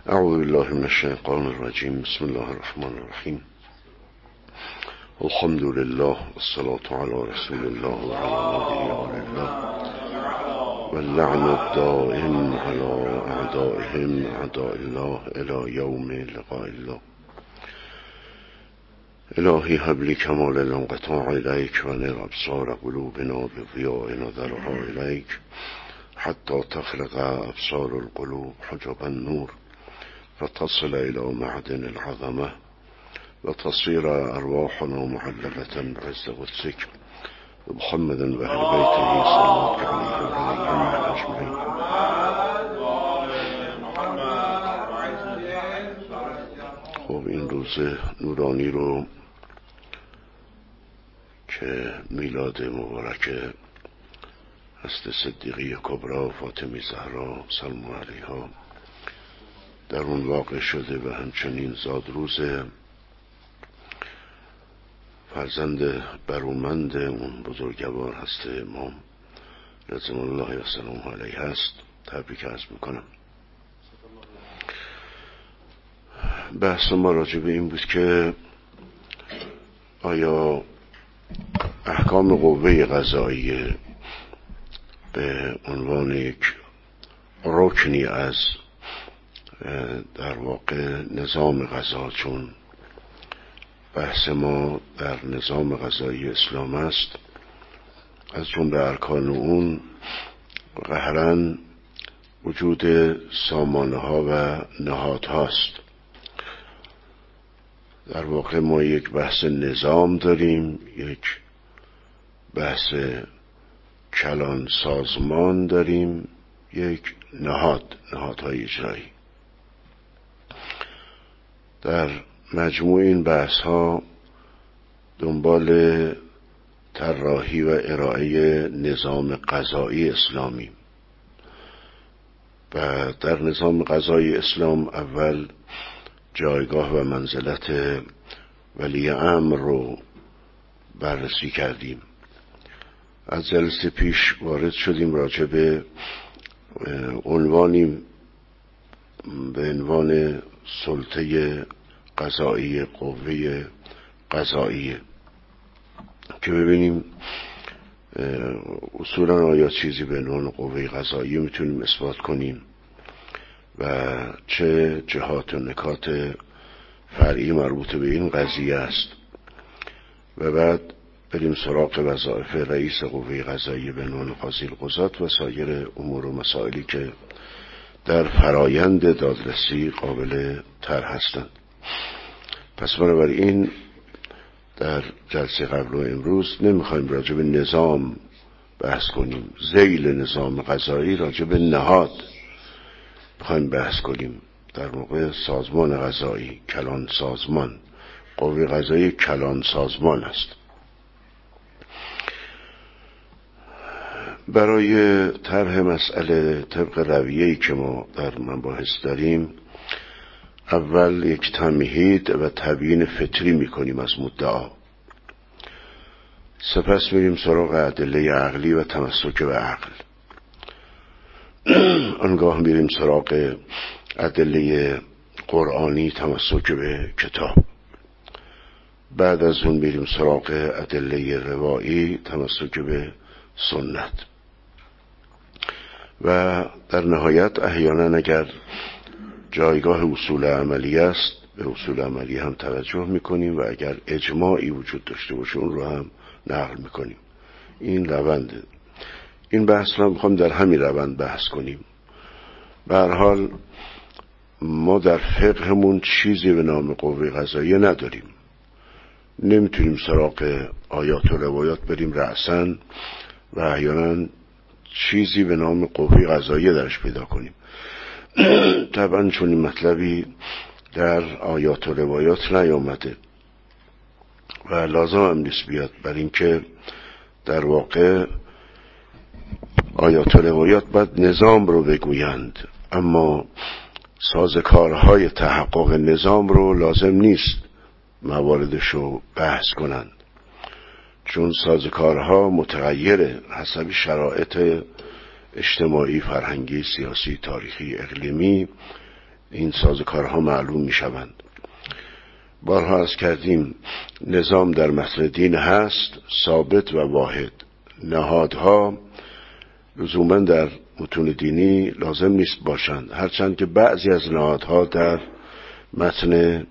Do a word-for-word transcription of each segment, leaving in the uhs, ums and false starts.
اعوذ بالله من الشیطان الرجیم. بسم الله الرحمن الرحیم. الحمد لله والصلاة على رسول الله وعلى آله الله واللعن الدائم على اعدائهم اعداء الله الى یوم لقاء الله. الهی هب لی کمال الانقطاع الیک و نر ابصار قلوبنا بضیاء نظرها الیک حتی تخلق ابصار القلوب حجب النور فتصل الى معدن العظمه وتصير ارواحنا معلقه بعز قدسك محمد و اهل بیته صلی الله علیه و آله اجمعین. خب این روز نورانی رو که میلاد مبارک هست صدیقی کبرا فاطمی زهرا سلام علیها در اون واقع شده و همچنین زادروز فرزند برومند اون بزرگوار هست امام رضوان الله و سلام علیه هست. تبریک عرض میکنم. بحث ما راجع به این بود که آیا احکام قوه قضاییه به عنوان یک رکنی از در واقع نظام قضا، چون بحث ما در نظام قضایی اسلام است، از جمله ارکان اون قهرن وجود سامانه ها و نهاد هاست. در واقع ما یک بحث نظام داریم، یک بحث کلان سازمان داریم، یک نهاد نهادهای اجرایی. در مجموع این بحث ها دنبال طراحی و ارائه نظام قضایی اسلامی و در نظام قضایی اسلام اول جایگاه و منزلت ولی امر رو بررسی کردیم. از جلسه پیش وارد شدیم راجع به عنوانی به عنوان سلطه قضایی، قوه قضاییه، که ببینیم اصولا آیا چیزی به عنوان قوه قضاییه میتونیم اثبات کنیم و چه جهات و نکات فرعی مربوط به این قضیه است، و بعد بریم سراغ وظایف رئیس قوه قضاییه به عنوان قاضی القضات و سایر امور و مسائلی که در فرایند دادرسی قابل طرح هستند. پس بنابراین در جلسه قبل و امروز نمیخوایم راجع به نظام بحث کنیم، ذیل نظام قضایی راجع به نهاد میخوایم بحث کنیم. در موقع سازمان قضایی، کلان سازمان، قوه قضایی کلان سازمان است. برای طرح مسئله طبق رویه‌ای که ما در مباحث داریم، اول یک تمهید و تبیین فطری میکنیم از مدعا، سپس میریم سراغ ادله عقلی و تمسک به عقل، آنگاه میریم سراغ ادله قرآنی تمسک به کتاب، بعد از اون میریم سراغ ادله روایی تمسک به سنت، و در نهایت احیانا اگر جایگاه اصول عملی است به اصول عملی هم توجه میکنیم و اگر اجماعی وجود داشته باشه اون رو هم نقل میکنیم. این رونده. این بحث رو میخوام در همین روند بحث کنیم. به هر حال ما در فقهمون چیزی به نام قوه قضاییه نداریم، نمیتونیم سراغ آیات و روایات بریم رأساً و احیانا چیزی به نام قوه قضاییه درش پیدا کنیم. طبعا چون این مطلبی در آیات و روایات نیامده و لازم هم نیست بیاد، بر اینکه در واقع آیات و روایات باید نظام رو بگویند، اما سازوکارهای تحقق نظام رو لازم نیست مواردش رو بحث کنند، چون سازوکارها متغیره حسب شرایط اجتماعی، فرهنگی، سیاسی، تاریخی، اقلیمی، این سازوکارها معلوم می شوند. بارها عرض کردیم نظام در متن دین هست، ثابت و واحد. نهادها لزوما در متون دینی لازم نیست باشند، هرچند که بعضی از نهادها در متن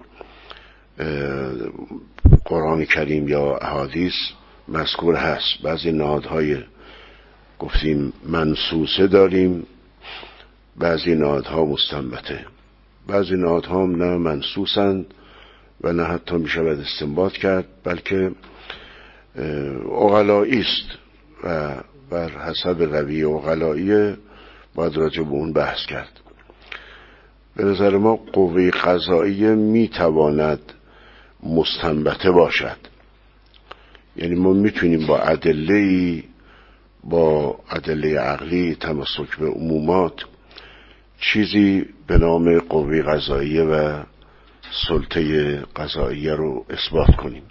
قرآن کریم یا احادیث مذکور هست. بعضی نهادهای گفتیم منصوصه داریم، بعضی نهادها مستنبطه، بعضی نهادها هم نه منصوصند و نه حتی می شود استنباط کرد، بلکه عقلایی است و بر حسب رویه عقلایی باید راجع به اون بحث کرد. به نظر ما قوه قضاییه می تواند مستنبطه باشد، یعنی ما میتونیم با ادله با ادله عقلی تمسک به عمومات چیزی به نام قوه قضاییه و سلطه قضاییه رو اثبات کنیم.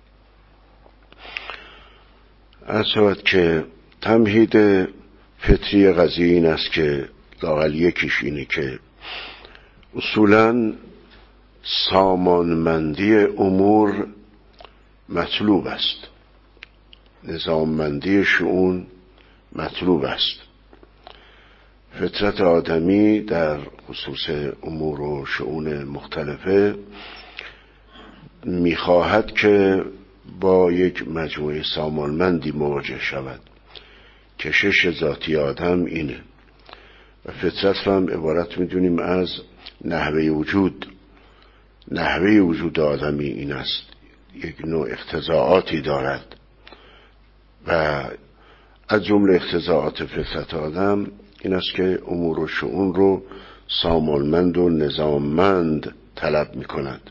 عرض شود که تمهید فطری قضیه این است که لااقل یکیش اینه که اصولاً سامانمندی امور مطلوب است، نظاممندی شؤون مطلوب است. فطرت آدمی در خصوص امور و شؤون مختلفه میخواهد که با یک مجموعه سامانمندی مواجه شود. کشش ذاتی آدم اینه و فطرت هم عبارت میدونیم از نحوه وجود. نحوه وجود آدمی این است، یک نوع اقتضاعاتی دارد و از جمله اقتضاعات فطرت آدم این است که امور و شؤون رو سامانمند و نظاممند طلب می کند.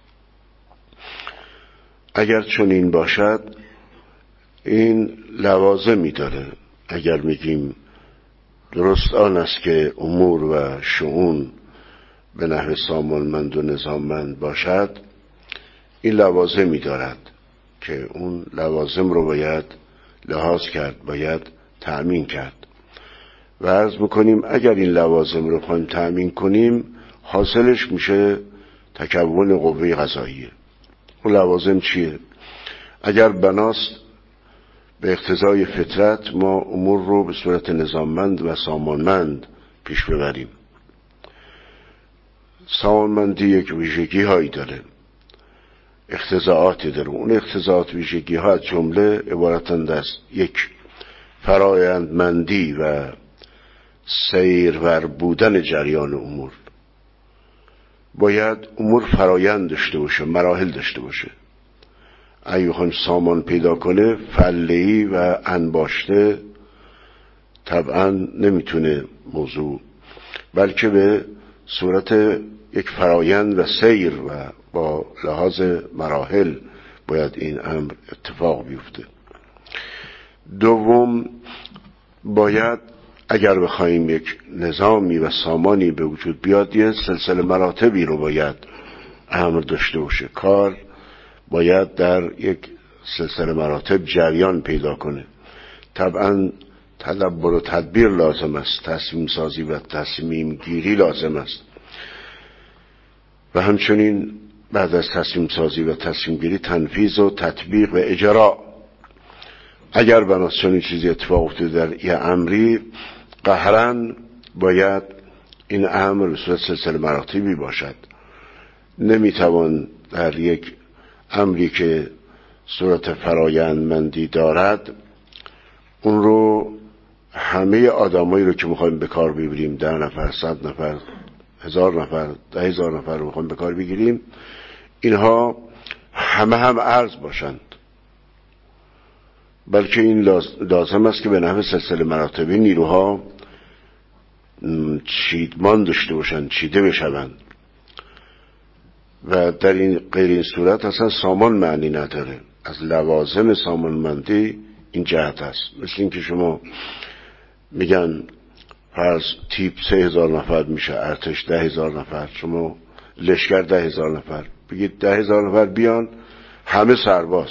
اگر چون این باشد این لوازمی داره. اگر میگیم درست آن است که امور و شؤون به نحو سامانمند و نظاممند باشد، این لوازمی دارد که اون لوازم رو باید لحاظ کرد، باید تأمین کرد. و عرض میکنیم اگر این لوازم رو خواهیم تأمین کنیم حاصلش میشه تکون قوه قضاییه. اون لوازم چیه؟ اگر بناست به اقتضای فطرت ما امور رو به صورت نظاممند و سامانمند پیش ببریم. سامانمندی یک ویژگی هایی داره، اقتضاعاتی داره. اون اقتضاعات ویژگی ها از جمله عبارتند از یک فرایندمندی و سیرور بودن جریان امور. باید امور فرایند داشته باشه، مراحل داشته باشه. اگه بخوایم سامان پیدا کنه فله‌ای و انباشته طبعا نمیتونه موضوع، بلکه به صورت یک فرایند و سیر و با لحاظ مراحل باید این امر اتفاق بیفته. دوم، باید اگر بخوایم یک نظامی و سامانی به وجود بیاد یه سلسله مراتبی رو باید امر داشته باشه. کار باید در یک سلسله مراتب جریان پیدا کنه. طبعا تدبر و تدبیر لازم است، تصمیم سازی و تصمیم گیری لازم است و همچنین بعد از تصمیم سازی و تصمیم گیری تنفیذ و تطبیق و اجرا. اگر بناس چنین چیزی اتفاق افتاده در یه امری، قهرن باید این امر به صورت سلسله مراتبی باشد. نمیتوان در یک امری که صورت فرایندمندی دارد اون رو همه آدمایی رو که میخوایم به کار بگیریم، ده نفر، صد نفر، هزار نفر، ده هزار نفر رو میخوایم به کار بگیریم، اینها همه هم ارز باشند، بلکه این لازم است که به نحو سلسله مراتبی نیروها چیدمان داشته باشند، چیده بشوند و در این غیر این صورت اصلا سامان معنی نداره. از لوازم سامانمندی این جهت است. مثل این که شما میگن فرض تیپ سه هزار نفر میشه، ارتش ده هزار نفر، شما لشکر ده هزار نفر، بگید ده هزار نفر بیان، همه سرباز،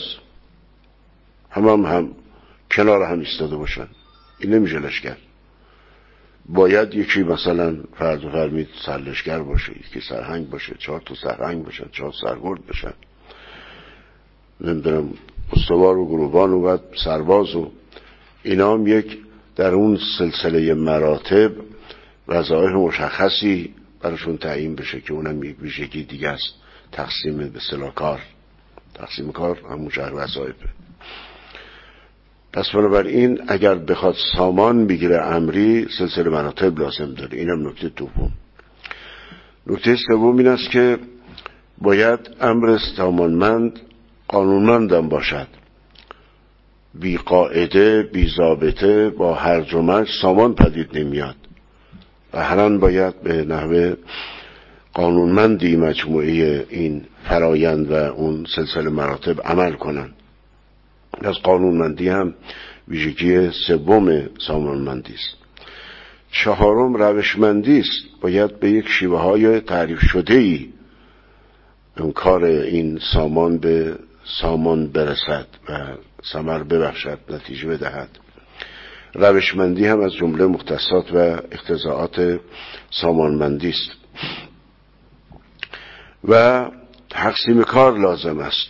هم هم, هم کنار هم ایستاده باشن، این نمیشه لشکر. باید یکی مثلا فرض فرمید سرلشگر باشه، یکی سرهنگ باشه، چهار تا سرهنگ باشن، چهار سرگرد باشن، نمیدونم استوار و گروبان و بعد سرباز و اینا هم یک در اون سلسله مراتب وظایف مشخصی براشون تعیین بشه که اونم یک ویژگی دیگه است. تقسیم به اصطلاح کار، تقسیم کار همون جهر وظایفه. پس بنابراین اگر بخواد سامان بگیره امری سلسله مراتب لازم داره. اینم نکته دوم. نکته سوم این است که باید امر سامانمند قانونمندم باشد. بی قاعده بی ضابطه با هرج و مرج سامان پدید نمیاد و هران باید به نحوه قانونمندی مجموعه این فرایند و اون سلسله مراتب عمل کنند. از قانونمندی هم ویژگی سوم سامانمندی است. چهارم روشمندی است. باید به یک شیوه های تعریف شده ای اون کار این سامان به سامان برسد و ثمر ببخشد، نتیجه بدهد. روشمندی هم از جمله مختصات و اقتضاعات سامانمندی است. و تقسیم کار لازم است.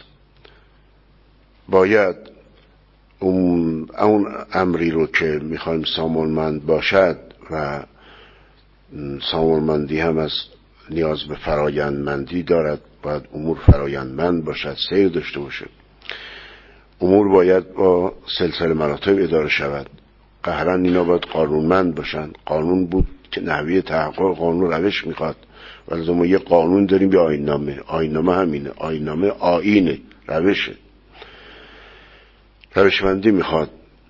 باید اون, اون امری رو که میخوایم سامانمند باشد و سامانمندی هم از نیاز به فرایندمندی دارد، باید امور فرایندمند باشد، سیر داشته باشه. امور باید با سلسله مراتب اداره شود. قهرا اینا باید قانونمند باشن. قانون بود که نحوه تحقق قانون روش میخواد، ولی ما یه قانون داریم به آیین‌نامه. آیین‌نامه همینه. آیین‌نامه آیینه، روشه، روشمندی میخواد.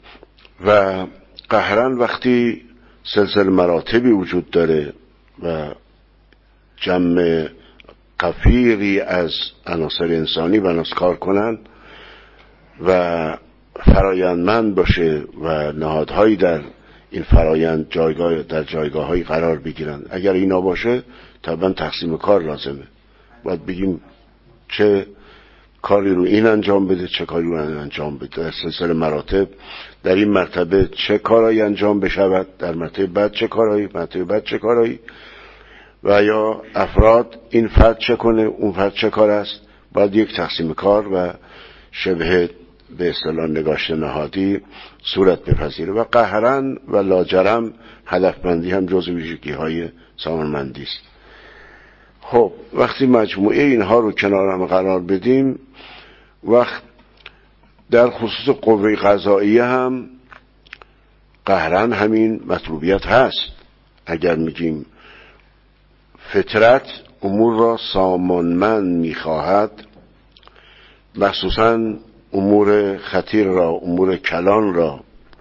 و قهرا وقتی سلسله مراتبی وجود داره و جمع قفیری از عناصر انسانی بناس کار کنن و فرایندمند باشه و نهادهایی در این فرایند جایگاه در جایگاه‌های قرار بگیرن، اگر اینا باشه طبعا تقسیم کار لازمه. باید بگیم چه کاری رو این انجام بده، چه کاری رو این انجام بده. در سلسله مراتب در این مرتبه چه کارایی انجام بشود، در مرتبه بعد چه کارایی، مرتبه بعد چه کارایی، و یا افراد این فرد چه کنه، اون فرد چه کار است. باید یک تقسیم کار و شبه به اصطلاح نگاشت نهادی صورت بپذیره. و قهرا و لاجرم هدفمندی هم جز ویژگی‌های سامانمندی است. خب وقتی مجموعه اینها رو کنار هم قرار بدیم، وقت در خصوص قوه قضاییه هم قهرا همین مطلوبیت هست. اگر میگیم فطرت امور را سامانمند میخواهد، مخصوصاً امور خطیر را، امور کلان را،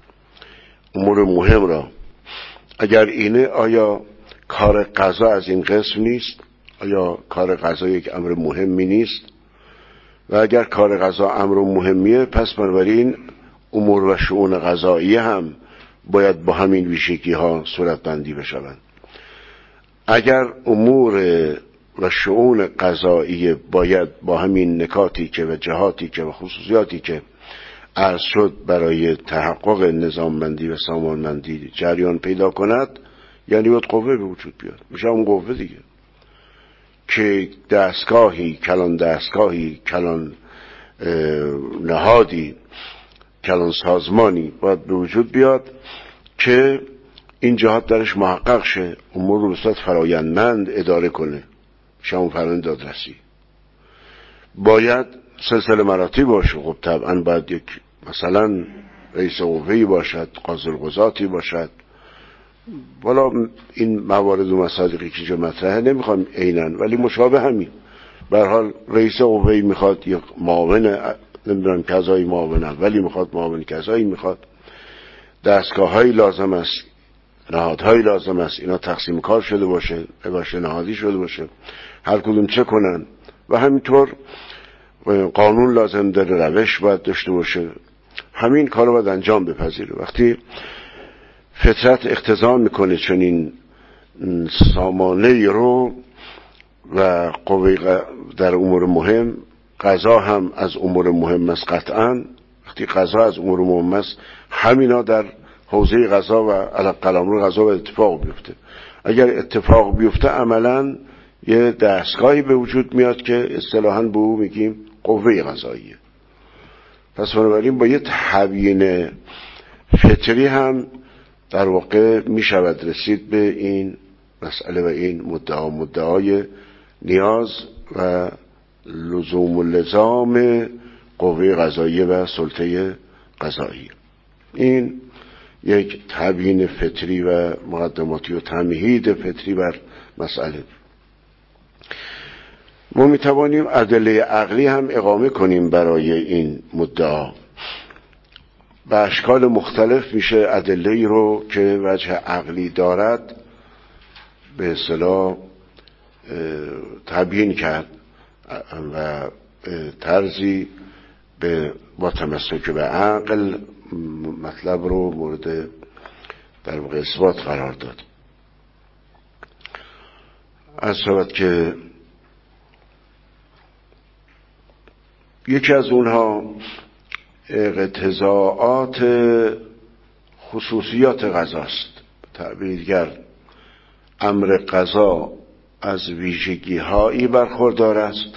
امور مهم را، اگر اینه آیا کار قضا از این قسم نیست؟ آیا کار قضا یک امر مهمی نیست؟ و اگر کار قضا امر مهمیه، پس بنابراین امور و شؤون قضایی هم باید با همین ویژگی ها صورت بندی بشوند. اگر امور و شؤون قضایی باید با همین نکاتی که و جهاتی که و خصوصیاتی که عرض شد برای تحقق نظاممندی و سامانمندی جریان پیدا کند، یعنی باید قوه به وجود بیاد. میشه اون قوه دیگه که دستگاهی، کلان دستگاهی، کلان نهادی، کلان سازمانی باید به وجود بیاد که این جهات درش محقق شه، امور رو به صورت فرایندمند اداره کنه. میشه اون فرایند دادرسی. باید سلسله مراتب باشه. خب طبعا باید یک مثلا رئیس قوه‌ای باشد، قاضی القضاتی باشد. والا این موارد و مصادیقی که اینجا مطرحه نمیخوام عیناً، ولی مشابه همین. به هر حال رئیس قوه‌ای میخواد یک معاون، نمیدونم قضایی معاونم، ولی میخواد معاون قضایی میخواد. دستگاه‌هایی لازم است، نهادهایی لازم است، اینا تقسیم کار شده باشه، باشه نهادی شده باشه، هر کدوم چه کنن. و همینطور قانون لازم داره، روش باید داشته باشه. همین کار رو باید انجام بپذیره. وقتی فطرت اقتضا میکنه چنین سامانه رو و قوه در امور مهم، قضا هم از امور مهم است قطعا. وقتی قضا از امور مهم است، همینا در حوزه قضا و قلمرو قضا و اتفاق بیفته. اگر اتفاق بیفته عملاً یه دستگاهی به وجود میاد که اصطلاحاً به او میگیم قوه قضاییه. پس بنابراین با یه تبیین فطری هم در واقع میشود رسید به این مسئله و این مدعا مدعای نیاز و لزوم و لزام قوه قضاییه و سلطه قضاییه. این یک تبیین فطری و مقدماتی و تمهید فطری بر مسئله. ما میتوانیم ادله عقلی هم اقامه کنیم برای این مدعا. به اشکال مختلف میشه ادله‌ای رو که وجه عقلی دارد به اصطلاح تبیین کرد و طرزی به با تمسک به عقل مطلب رو مورد در واقع اثبات قرار داد. از شود که یکی از اونها اقتضاعات خصوصیات قضاست. تعبیر دیگر امر قضا از ویژگی هایی برخوردار است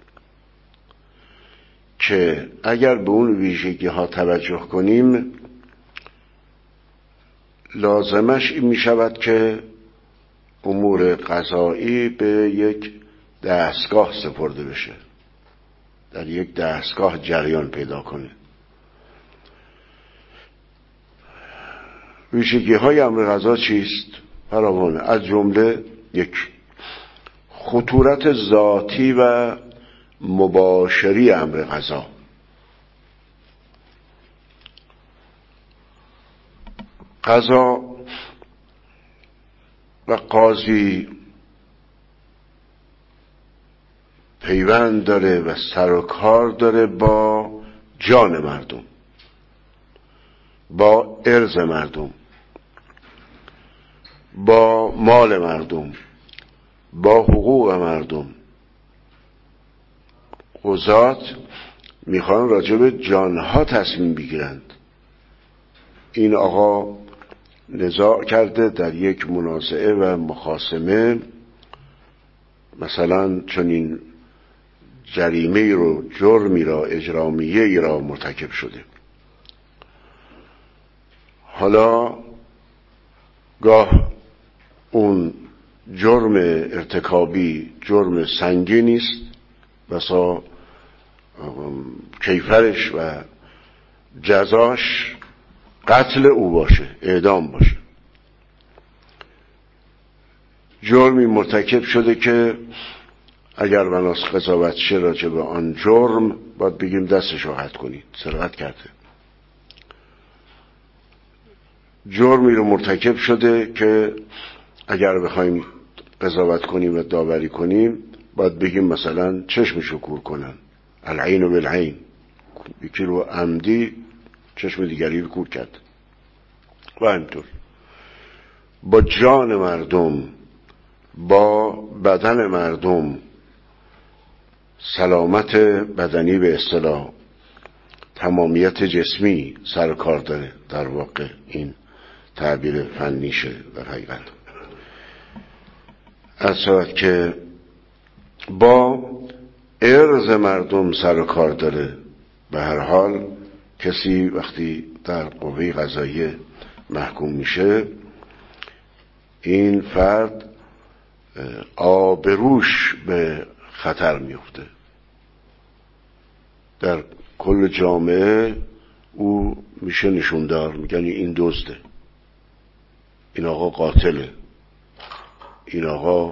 که اگر به اون ویژگی ها توجه کنیم لازمش این می شود که امور قضایی به یک دستگاه سپرده بشه، در یک دستگاه جریان پیدا کنه. ویژگی های امر قضا چیست؟ فراوانه. از جمله یک خطورت ذاتی و مباشری امر قضا. قضا و قاضی پیوند داره و سر و کار داره با جان مردم، با ارض مردم، با مال مردم، با حقوق مردم. قضات میخوان راجع به جانها تصمیم بگیرند. این آقا نزاع کرده در یک منازعه و مخاصمه، مثلا چنین جریمه رو، جرمی را، اجرامیه ای را مرتکب شده. حالا گاه اون جرم ارتکابی جرم سنگینی است، بسا کیفرش و جزاش قتل او باشه، اعدام باشه. جرمی مرتکب شده که اگر بناس قضاوت شه راجع به آن جرم باید بگیم دستش رو قطع کنید، سرقت کرده. جرمی رو مرتکب شده که اگر بخوایم قضاوت کنیم و داوری کنیم باید بگیم مثلا چشمشو کور کنن، العین و بالعین. یکی رو عمدی چشم دیگری رو کور کرد. و همینطور با جان مردم، با بدن مردم، سلامت بدنی به اصطلاح، تمامیت جسمی سر کار داره. در واقع این تعبیر فنیشه در حقیقت. از شود که با ارض مردم سر کار داره. به هر حال کسی وقتی در قوه قضاییه محکوم میشه، این فرد آبروش به خطر میفته. در کل جامعه او میشه نشوندار، میگن این دزده، این آقا قاتله، این آقا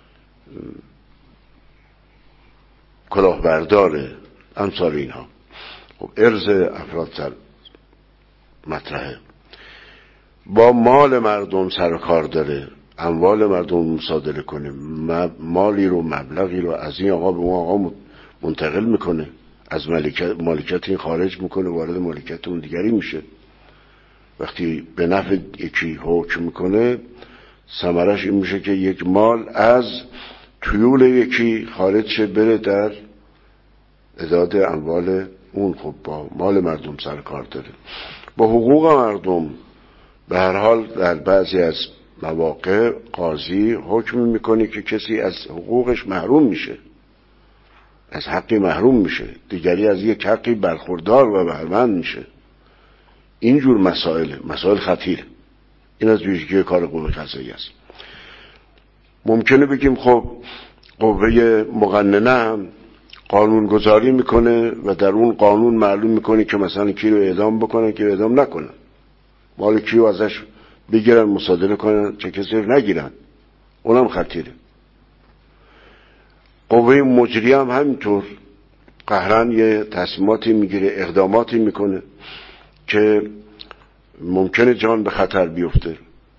کلاهبرداره، امثال اینها. خب ارض افراد سر مطرحه. با مال مردم سر کار داره، اموال مردم مصادره کنه، مالی رو، مبلغی رو از این آقا به اون آقا منتقل میکنه، از مالکیت این خارج میکنه، وارد مالکیت اون دیگری میشه. وقتی به نفع یکی حکم میکنه، ثمرش این میشه که یک مال از تویول یکی خارج شه بره در اداد اموال اون. خب با مال مردم سر کار داره. با حقوق مردم، به هر حال در بعضی از مواقع قاضی حکم میکنه که کسی از حقوقش محروم میشه، از حقی محروم میشه، دیگری از یک حقی برخوردار و بهره‌مند میشه. اینجور مسائل مسائل خطیره. این از ویژگی کار قوه قضاییه است. ممکنه بگیم خب قوه مقننه هم قانون گذاری میکنه و در اون قانون معلوم میکنه که مثلا کی رو اعدام بکنن، کی رو اعدام نکنن، مال کی رو ازش بگیرن مصادره کنن، چه کسی رو نگیرن. اونم خطیره. قوه مجریه هم همینطور قهرن یه تصمیماتی میگیره، اقداماتی میکنه که ممکنه جان به خطر بیفته،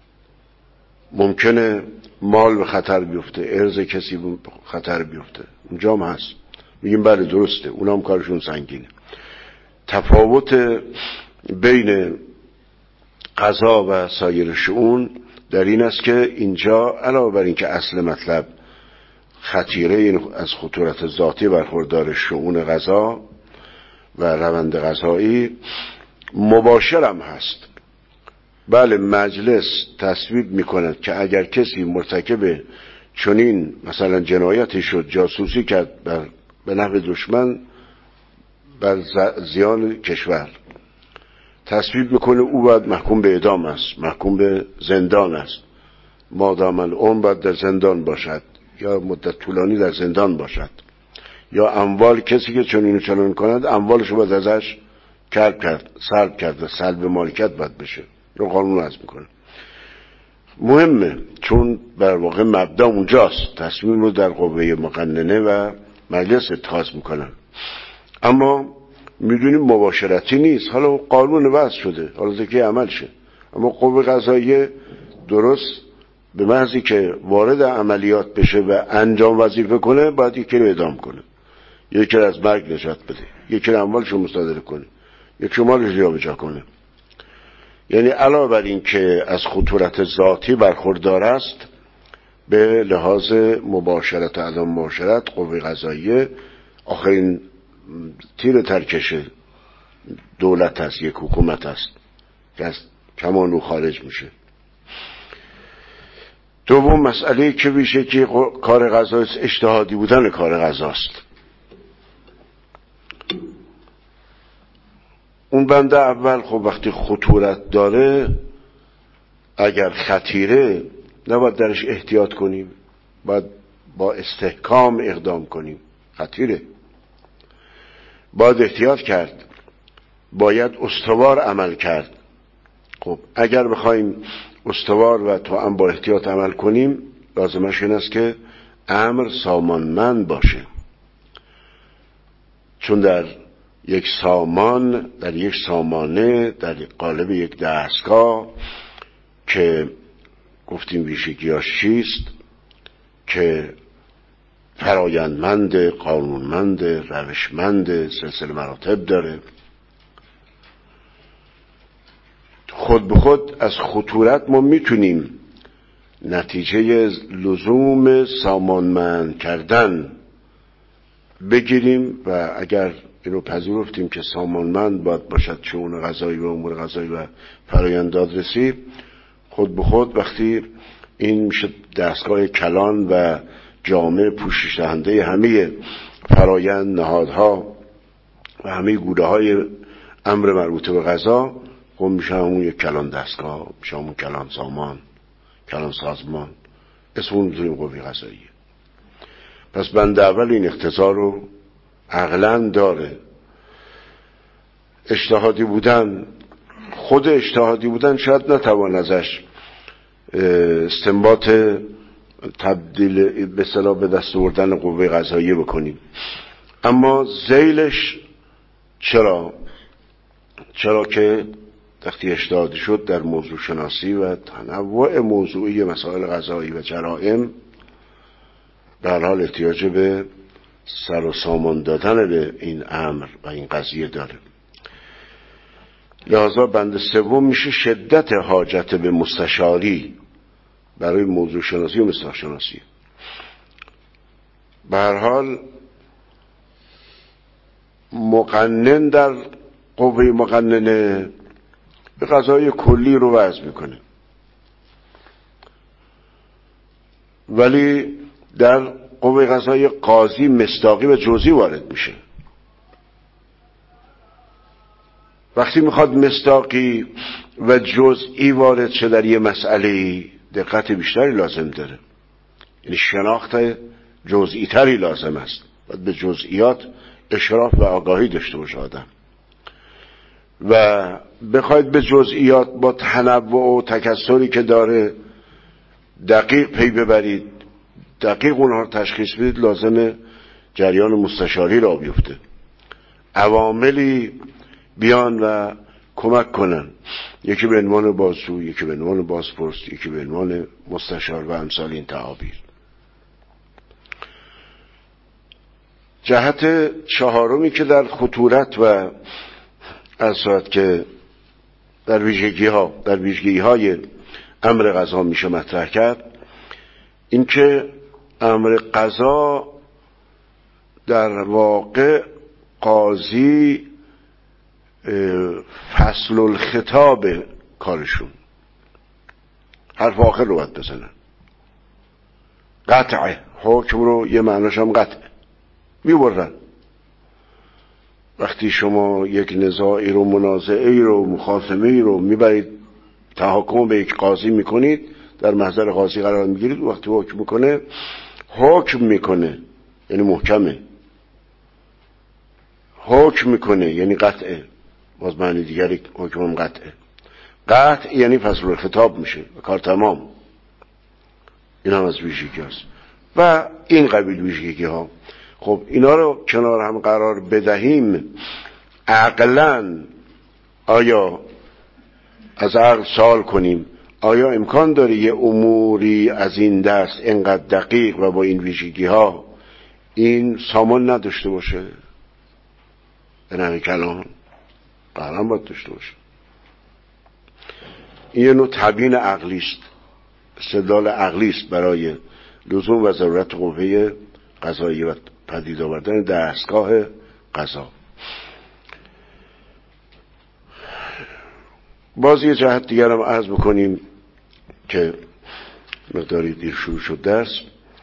ممکنه مال به خطر بیفته، ارز کسی به خطر بیفته. اونجا هم هست. میگیم بله درسته، اونا هم کارشون سنگینه. تفاوت بین قضا و سایر شؤون در این است که اینجا علاوه بر این که اصل مطلب خطیره از خطورت ذاتی برخوردار شؤون قضا و روند قضایی، مباشر هم هست. بله مجلس تصویب میکند که اگر کسی مرتکب چنین مثلا جنایتی شد، جاسوسی کرد بر به نفع دشمن بر زیان کشور، تصویب میکنه او باید محکوم به اعدام است، محکوم به زندان است، مادام العمر باید در زندان باشد یا مدت طولانی در زندان باشد، یا اموال کسی که چنین چنین کند اموالش باید ازش کلب کرد، سلب کرد و سلب مالکیت باید بشه. رو قانون عرض میکنه. مهمه چون بر واقع مبدا اونجاست، تصمیم رو در قوه مقننه و مجلس اتخاذ میکنن. اما میدونیم مباشرتی نیست. حالا قانون وضع شده، حالا که عمل شه، اما قوه قضاییه درست به محضی که وارد عملیات بشه و انجام وظیفه کنه باید یکی رو اعدام کنه، یکی رو از مرگ نجات بده، یکی رو اموالش رو مصادره کنه، یکی رو مالش رو جابجا کنه. یعنی علاوه بر این که از خطورت ذاتی برخوردار است، به لحاظ مباشرت و عدم مباشرت قوه قضاییه آخرین تیر ترکش دولت است، یک حکومت است که از کمانو خارج میشه. دوم مسئله که میشه که کار قضا اجتهادی بودن کار قضاست. اون بنده اول خب وقتی خطورت داره، اگر خطیره نباید درش احتیاط کنیم، باید با استحکام اقدام کنیم. خطیره، باید احتیاط کرد، باید استوار عمل کرد. خب اگر بخوایم استوار و توأم با احتیاط عمل کنیم، لازمش این است که امر سامانمند باشه، چون در یک سامان، در یک سامانه، در قالب یک دستگاه که گفتیم ویژگیاش چیست، که فرایندمند، قانونمند، روشمند، سلسله مراتب داره، خود به خود از خطورت ما میتونیم نتیجه لزوم سامانمند کردن بگیریم و اگر اینو پذیرفتیم که سامانمند باید باشد شؤون قضایی و امور قضایی و فرآیند دادرسی، خود به خود وقتی این میشه دستگاه کلان و جامع پوشش دهنده همه فرآیند، نهادها و همه گوره های امر مربوطه به قضا، خب میشه همون یک کلان دستگاه، میشه همون کلان سامان، کلان سازمان. اسم اون میذاریم قوه قضاییه. پس بند اول این اقتضا رو عقلاً داره. اجتهادی بودن، خود اجتهادی بودن شاید نتوان ازش استنباط تبدیل به اصطلاح به دست آوردن قوه قضاییه بکنیم، اما ذیلش چرا؟ چرا که وقتی اجتهادی شد در موضوع شناسی و تنوع موضوعی مسائل قضایی و جرائم، به هر حال احتیاج به سر و سامان دادن به این امر و این قضیه داره. لذا بند سوم میشه شدت حاجت به مستشاری برای موضوع شناسی و مصداق شناسی. به هر حال مقنن در قوه مقننه قضای کلی رو وضع میکنه، ولی در قوه قضایی قاضی مصداقی و جزئی وارد میشه. وقتی میخواد مصداقی و جزئی وارد شه در یه مسئله، دقت بیشتری لازم داره، یعنی شناخت جزئی تری لازم است. باید به جزئیات اشراف و آگاهی داشته باشه آدم و بخواید به جزئیات با تنوع و تکثری که داره دقیق پی ببرید، دقیق اونها رو تشخیص بدید، لازمه جریان مستشاری را بیفته، عواملی بیان و کمک کنن، یکی به عنوان بازجو، یکی به عنوان بازپرس، یکی به عنوان مستشار و امثال این تعابیر. جهت چهارمی که در خطورت و اثرات که در ویژگی ها در ویژگی های امر قضا میشه مطرح کرد، این که امر قضا در واقع قاضی فصل الخطاب کارشون، حرف آخر رو باید بزنن، قطعه حکم رو یه معناش هم قطعه میبرن. وقتی شما یک نزاعی رو، منازعه‌ای رو، مخاصمه‌ای رو میبرید تحاکم به یک قاضی میکنید، در محضر قاضی قرار میگیرید، وقتی حکم میکنه حکم میکنه یعنی محکمه، حکم میکنه یعنی قطعه، باز معنی دیگری حکم قطعه، قطع یعنی فصل خطاب میشه و کار تمام. این هم از ویژگی هست و این قبیل ویژگی ها. خب اینا رو کنار هم قرار بدهیم، عقلاً آیا از عقل سوال کنیم آیا امکان داره یه اموری از این دست اینقدر دقیق و با این ویژگی ها این سامان نداشته باشه؟ به نحو کلام قرار باید داشته باشه. این یه نوع تبیین عقلی است، استدلال عقلی است برای لزوم و ضرورت قوه قضایی و پدید آوردن دستگاه قضا. باز یه جهت دیگر هم عرض بکنیم که مقداری دیر شروع شد درس.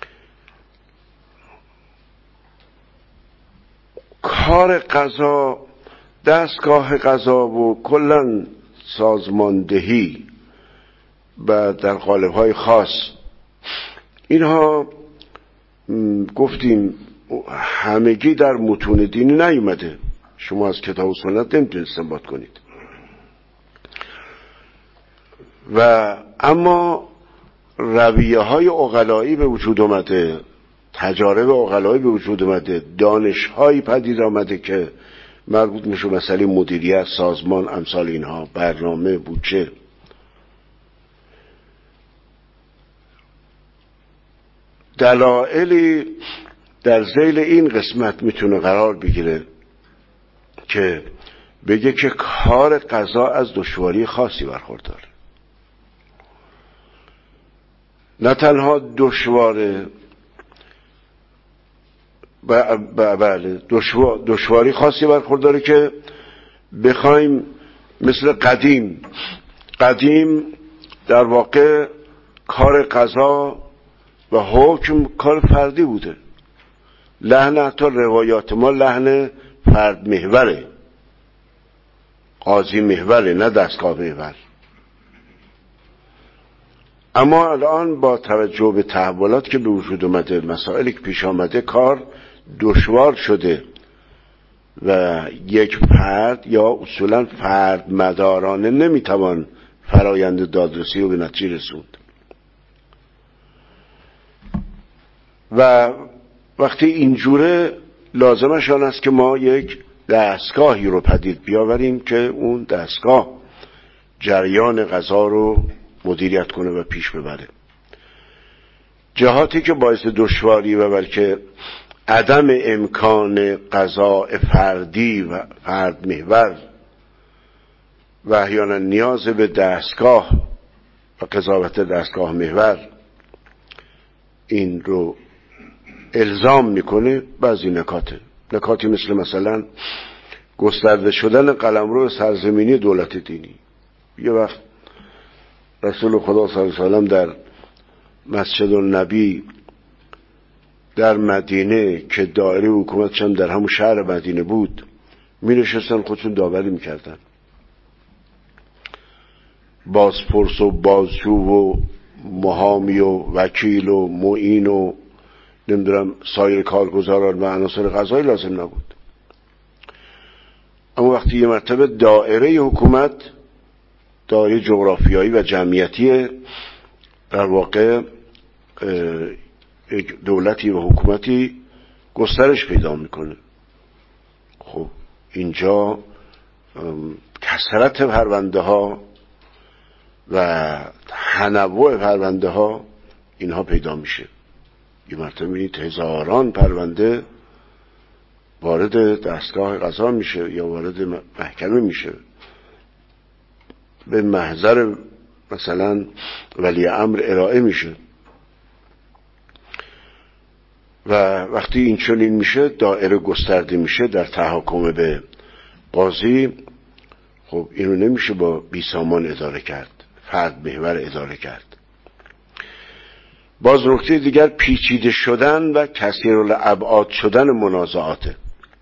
کار قضا، دستگاه قضا و کلن سازماندهی و در قالب‌های خاص، اینها گفتیم همگی در متون دینی نیومده، شما از کتاب و سنت نمیتونید استنباط کنید. و اما رویه های عقلایی به وجود اومده، تجارب عقلایی به وجود اومده، دانش هایی پدید آمده که مربوط میشه مسئله مدیریت، سازمان، امثال اینها، برنامه، بودجه. دلایلی در ذیل این قسمت میتونه قرار بگیره که بگه که کار قضا از دشواری خاصی برخورداره. نه تنها دشواره، بله دشوار دشواری خاصی برخورداره که بخوایم مثل قدیم قدیم در واقع کار قضا و حکم کار فردی بوده. لحن حتی روایات ما لحن فرد محوره، قاضی محوره نه دستگاه محور. اما الان با توجه به تحولات که به وجود اومده، مسائلی که پیش آمده، کار دشوار شده و یک فرد یا اصولا فرد مدارانه نمیتوان فرایند دادرسی رو به نتیجه رسوند. و وقتی اینجوره لازمش آن است که ما یک دستگاهی رو پدید بیاوریم که اون دستگاه جریان قضا رو مدیریت کنه و پیش ببره. جهاتی که باعث دشواری و بلکه عدم امکان قضاء فردی و فرد محور و احیانا نیاز به دستگاه و قضاوت دستگاه محور این رو الزام میکنه بعضی نکاته نکاتی مثل مثلا گسترده شدن قلمرو سرزمینی دولت دینی. یه وقت رسول خدا صلی الله علیه و آله در مسجد النبی در مدینه که دایره حکومتش هم در همون شهر مدینه بود می نشستن، خودشون داوری میکردن، بازپرس و بازجو و محامی و وکیل و معین و نمیدونم سایر کارگزاران و عناصر قضایی لازم نبود. اما وقتی یه مرتبه دایره حکومت، دایره جغرافیایی و جمعیتی در واقع یک دولتی و حکومتی گسترش پیدا میکنه، خب اینجا کثرت پرونده ها و تنوع پرونده ها اینها پیدا میشه. یه مرتبه میبینید هزاران پرونده وارد دستگاه قضا میشه یا وارد محکمه میشه، به محضر مثلا ولی امر ارائه میشه و وقتی این چنین میشه دایره گسترده میشه در تحاکم به قاضی. خب اینو نمیشه با بیسامان اداره کرد، فرد محور اداره کرد. باز نکته دیگر پیچیده شدن و کثیرالابعاد شدن منازعاته.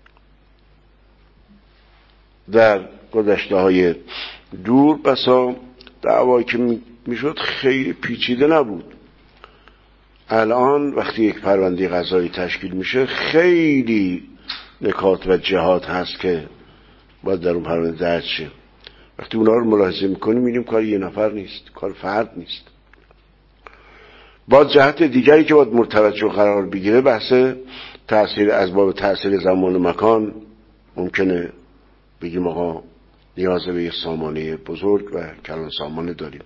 در گذشته های دور بسا دعوایی که میشد خیلی پیچیده نبود. الان وقتی یک پرونده قضایی تشکیل میشه خیلی نکات و جهات هست که باید در اون پرونده درج شه. وقتی اونا رو ملاحظه میکنیم میبینیم کار یه نفر نیست، کار فرد نیست. باز جهت دیگری که باید مرتبط قرار بگیره بحث تأثیر اسباب تأثیر زمان و مکان. ممکنه بگیم آقا نیاز به یک سامانه بزرگ و کلان سامانه داریم.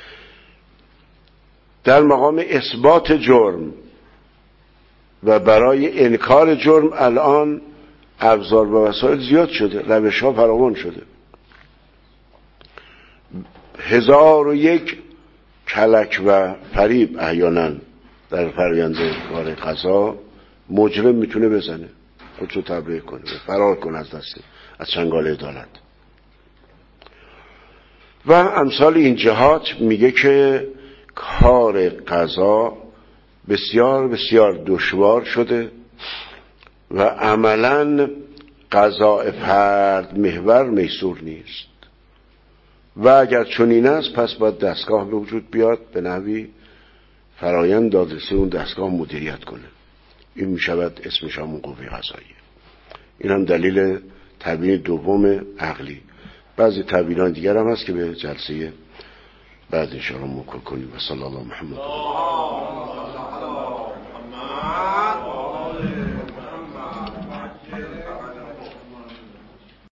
در مقام اثبات جرم و برای انکار جرم الان ابزار و وسایل زیاد شده، روش ها فراوان شده. هزار و یک کلک و فریب احیانا در فرآیند کار قضا مجرم میتونه بزنه، خودشو تبرئه کنه، فرار کنه از دست از چنگال عدالت و امثال این جهات. میگه که کار قضا بسیار بسیار دشوار شده و عملاً قضاء فرد محور میسور نیست و اگر چنین است پس باید دستگاه به وجود بیاد به نحوی فرایند دادرسی اون دستگاه مدیریت کنه. این میشود اسمش همون قوه قضاییه. این هم دلیل تبیین دوم عقلی. بعضی تبیینان دیگر هم هست که به جلسه بعد انشاءالله موکول کنیم. و صلی الله محمد.